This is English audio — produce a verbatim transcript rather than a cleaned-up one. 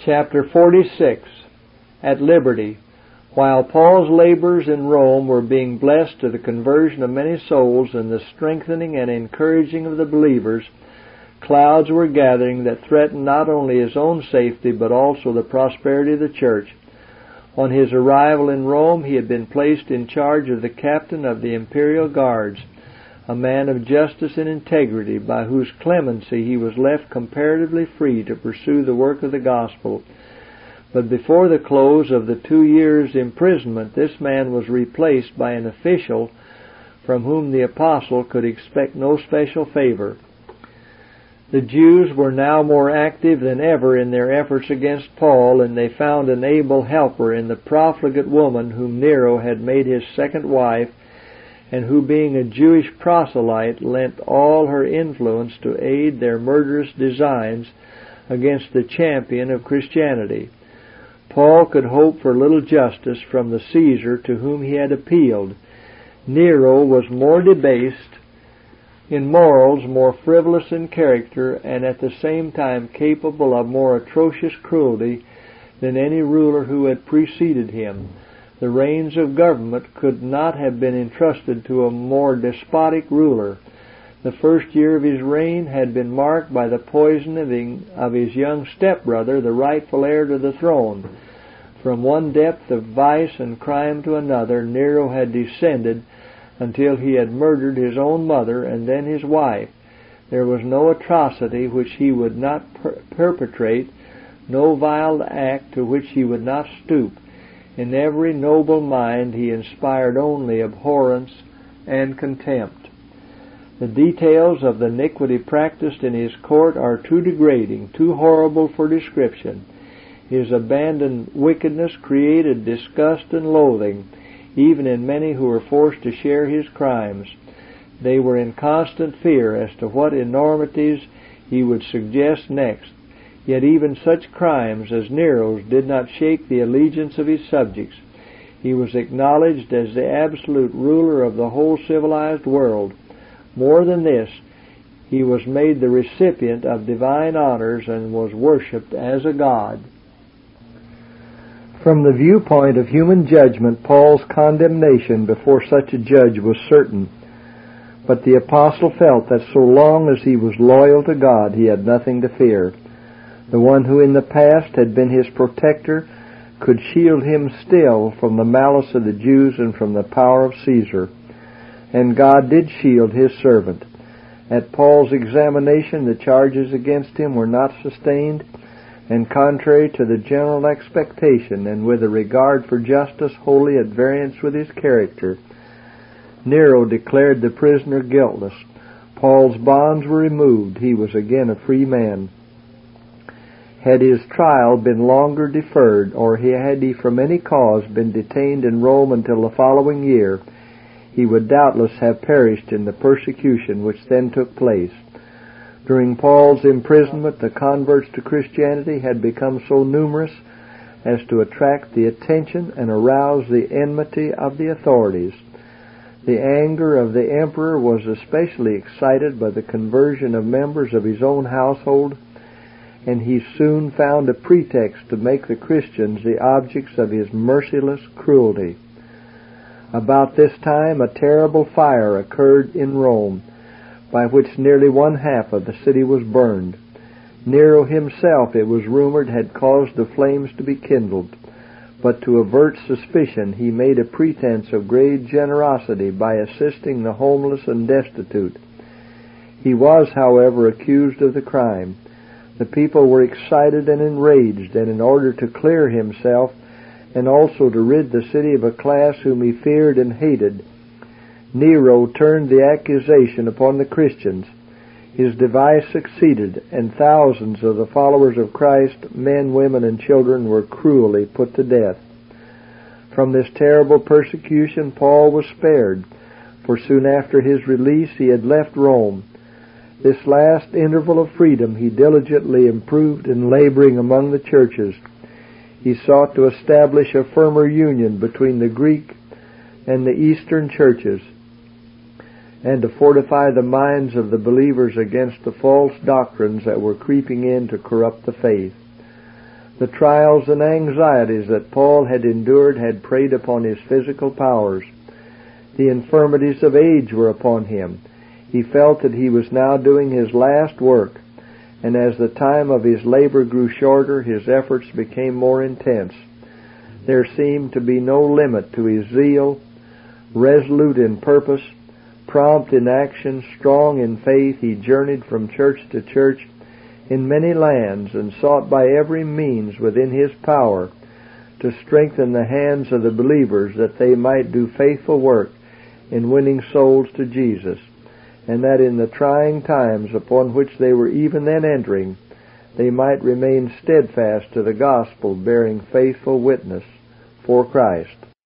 Chapter forty-six. At Liberty. While Paul's labors in Rome were being blessed to the conversion of many souls and the strengthening and encouraging of the believers, clouds were gathering that threatened not only his own safety but also the prosperity of the church. On his arrival in Rome, he had been placed in charge of the captain of the imperial guards, a man of justice and integrity, by whose clemency he was left comparatively free to pursue the work of the gospel. But before the close of the two years' imprisonment, this man was replaced by an official from whom the apostle could expect no special favor. The Jews were now more active than ever in their efforts against Paul, and they found an able helper in the profligate woman whom Nero had made his second wife, and who, being a Jewish proselyte, lent all her influence to aid their murderous designs against the champion of Christianity. Paul could hope for little justice from the Caesar to whom he had appealed. Nero was more debased in morals, more frivolous in character, and at the same time capable of more atrocious cruelty than any ruler who had preceded him. The reins of government could not have been entrusted to a more despotic ruler. The first year of his reign had been marked by the poisoning of his young stepbrother, the rightful heir to the throne. From one depth of vice and crime to another, Nero had descended until he had murdered his own mother and then his wife. There was no atrocity which he would not per- perpetrate, no vile act to which he would not stoop. In every noble mind he inspired only abhorrence and contempt. The details of the iniquity practiced in his court are too degrading, too horrible for description. His abandoned wickedness created disgust and loathing, even in many who were forced to share his crimes. They were in constant fear as to what enormities he would suggest next. Yet even such crimes as Nero's did not shake the allegiance of his subjects. He was acknowledged as the absolute ruler of the whole civilized world. More than this, he was made the recipient of divine honors and was worshipped as a god. From the viewpoint of human judgment, Paul's condemnation before such a judge was certain. But the apostle felt that so long as he was loyal to God, he had nothing to fear. The one who in the past had been his protector could shield him still from the malice of the Jews and from the power of Caesar. And God did shield his servant. At Paul's examination, the charges against him were not sustained, and contrary to the general expectation, and with a regard for justice wholly at variance with his character, Nero declared the prisoner guiltless. Paul's bonds were removed. He was again a free man. Had his trial been longer deferred, or had he from any cause been detained in Rome until the following year, he would doubtless have perished in the persecution which then took place. During Paul's imprisonment, the converts to Christianity had become so numerous as to attract the attention and arouse the enmity of the authorities. The anger of the emperor was especially excited by the conversion of members of his own household, and he soon found a pretext to make the Christians the objects of his merciless cruelty. About this time, a terrible fire occurred in Rome, by which nearly one half of the city was burned. Nero himself, it was rumored, had caused the flames to be kindled, but to avert suspicion, he made a pretense of great generosity by assisting the homeless and destitute. He was, however, accused of the crime. The people were excited and enraged, and in order to clear himself, and also to rid the city of a class whom he feared and hated, Nero turned the accusation upon the Christians. His device succeeded, and thousands of the followers of Christ, men, women, and children, were cruelly put to death. From this terrible persecution Paul was spared, for soon after his release he had left Rome. This last interval of freedom he diligently improved in laboring among the churches. He sought to establish a firmer union between the Greek and the Eastern churches, and to fortify the minds of the believers against the false doctrines that were creeping in to corrupt the faith. The trials and anxieties that Paul had endured had preyed upon his physical powers. The infirmities of age were upon him. He felt that he was now doing his last work, and as the time of his labor grew shorter, his efforts became more intense. There seemed to be no limit to his zeal. Resolute in purpose, prompt in action, strong in faith, he journeyed from church to church in many lands and sought by every means within his power to strengthen the hands of the believers that they might do faithful work in winning souls to Jesus, and that in the trying times upon which they were even then entering, they might remain steadfast to the gospel, bearing faithful witness for Christ.